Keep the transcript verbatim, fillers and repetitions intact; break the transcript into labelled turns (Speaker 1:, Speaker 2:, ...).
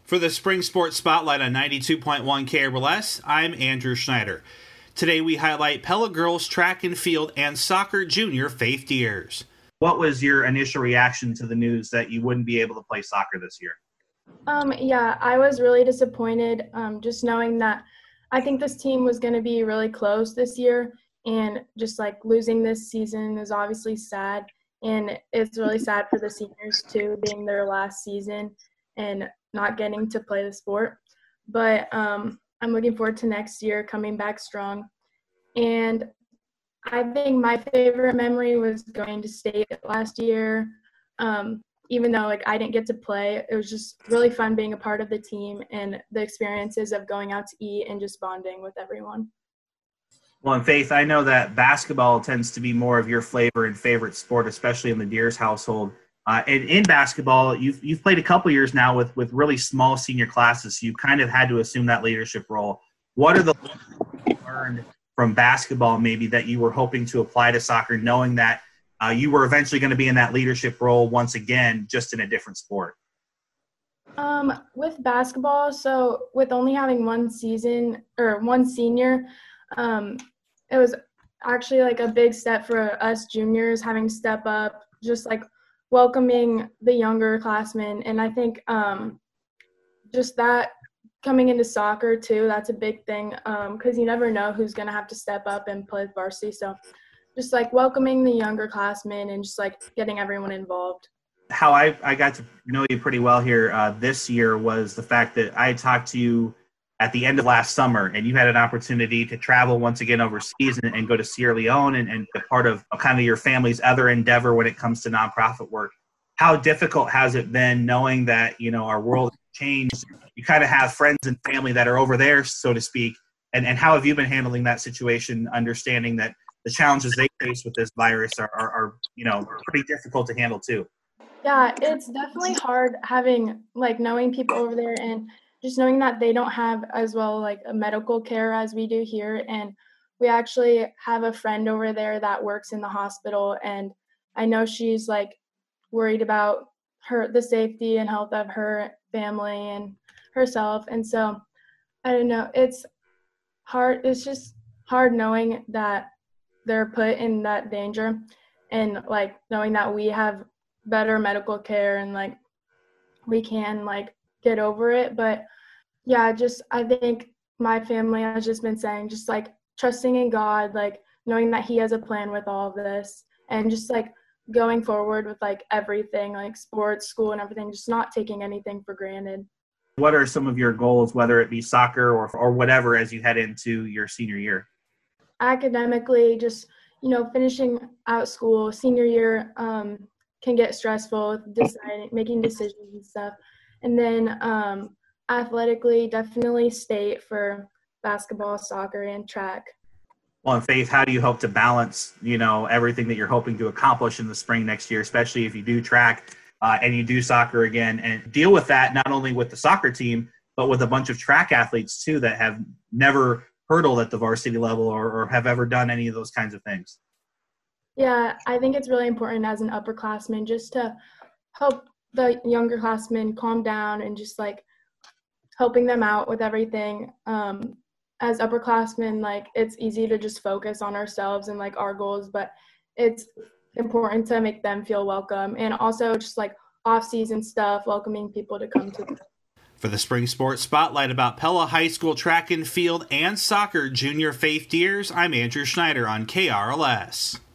Speaker 1: For the Spring Sports Spotlight on ninety-two point one K R L S, I'm Andrew Schneider. Today we highlight Pella Girls Track and Field and Soccer Junior Faith Deers.
Speaker 2: What was your initial reaction to the news that you wouldn't be able to play soccer this year?
Speaker 3: Um, yeah, I was really disappointed, um, just knowing that I think this team was going to be really close this year, and just like losing this season is obviously sad, and it's really sad for the seniors too, being their last season and not getting to play the sport. But um, I'm looking forward to next year coming back strong. And I think my favorite memory was going to state last year. Um, even though like I didn't get to play, it was just really fun being a part of the team and the experiences of going out to eat and just bonding with everyone.
Speaker 2: Well, and Faith, I know that basketball tends to be more of your flavor and favorite sport, especially in the Deers household. Uh, and in basketball, you've you've played a couple years now with with really small senior classes. So you've kind of had to assume that leadership role. What are the lessons you learned from basketball maybe that you were hoping to apply to soccer, knowing that uh, you were eventually going to be in that leadership role once again, just in a different sport?
Speaker 3: Um, with basketball, so with only having one season or one senior, um, it was actually like a big step for us juniors having to step up, just like welcoming the younger classmen. And I think um, just that coming into soccer too, that's a big thing because um, you never know who's going to have to step up and play varsity. So just like welcoming the younger classmen and just like getting everyone involved.
Speaker 2: How I, I got to know you pretty well here uh, this year was the fact that I had talked to you at the end of last summer, and you had an opportunity to travel once again overseas and, and go to Sierra Leone and, and be part of kind of your family's other endeavor when it comes to nonprofit work. How difficult has it been knowing that, you know, our world has changed? You kind of have friends and family that are over there, so to speak. And, and how have you been handling that situation, understanding that the challenges they face with this virus are, are, are you know, pretty difficult to handle too?
Speaker 3: Yeah, it's definitely hard having, like, knowing people over there and just knowing that they don't have as well, like, a medical care as we do here. And we actually have a friend over there that works in the hospital, and I know she's, like, worried about her, the safety and health of her family and herself. And so, I don't know, it's hard. It's just hard knowing that they're put in that danger and, like, knowing that we have better medical care and, like, we can, like, get over it. But yeah, just I think my family has just been saying just like trusting in God, like knowing that he has a plan with all of this, and just like going forward with like everything, like sports, school, and everything, just not taking anything for granted.
Speaker 2: What are some of your goals, whether it be soccer or or whatever, as you head into your senior year?
Speaker 3: Academically, just, you know, finishing out school. Senior year um, can get stressful with deciding, making decisions and stuff. And then um, athletically, definitely state for basketball, soccer, and track.
Speaker 2: Well, and Faith, how do you hope to balance, you know, everything that you're hoping to accomplish in the spring next year, especially if you do track uh, and you do soccer again, and deal with that not only with the soccer team, but with a bunch of track athletes too that have never hurdled at the varsity level or, or have ever done any of those kinds of things?
Speaker 3: Yeah, I think it's really important as an upperclassman just to help the younger classmen calm down and just like helping them out with everything. Um, as upperclassmen, like it's easy to just focus on ourselves and like our goals, but it's important to make them feel welcome, and also just like off-season stuff, welcoming people to come to them.
Speaker 1: For the Spring Sports Spotlight about Pella High School Track and Field and Soccer Junior Faith Deers, I'm Andrew Schneider on K R L S.